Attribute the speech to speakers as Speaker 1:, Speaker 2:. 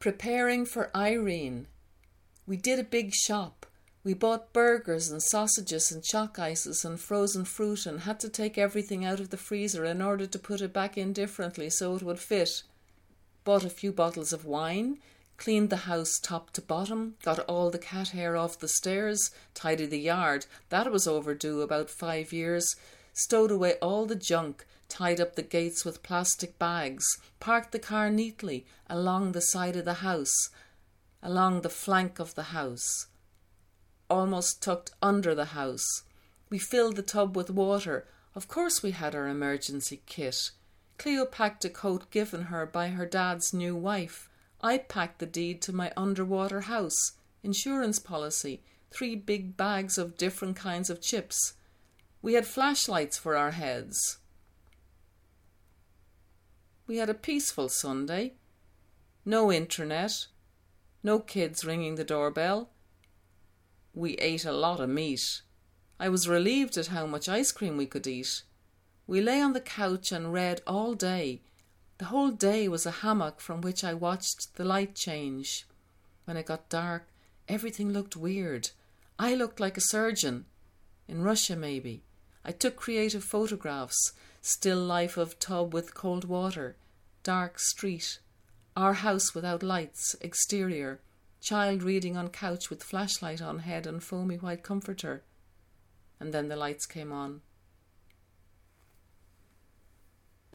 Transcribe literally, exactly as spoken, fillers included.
Speaker 1: Preparing for Irene. We did a big shop. We bought burgers and sausages and chalk ices and frozen fruit and had to take everything out of the freezer in order to put it back in differently so it would fit. Bought a few bottles of wine, cleaned the house top to bottom, got all the cat hair off the stairs, tidied the yard, that was overdue about five years, stowed away all the junk, tied up the gates with plastic bags, parked the car neatly along the side of the house, along the flank of the house, almost tucked under the house. We filled the tub with water. Of course we had our emergency kit. Cleo packed a coat given her by her dad's new wife. I packed the deed to my underwater house, insurance policy, three big bags of different kinds of chips. We had flashlights for our heads. We had a peaceful Sunday. No internet. No kids ringing the doorbell. We ate a lot of meat. I was relieved at how much ice cream we could eat. We lay on the couch and read all day. The whole day was a hammock from which I watched the light change. When it got dark, everything looked weird. I looked like a surgeon. In Russia, maybe. I took creative photographs. Still life of tub with cold water. Dark street. Our house without lights. Exterior. Child reading on couch with flashlight on head and foamy white comforter. And then the lights came on.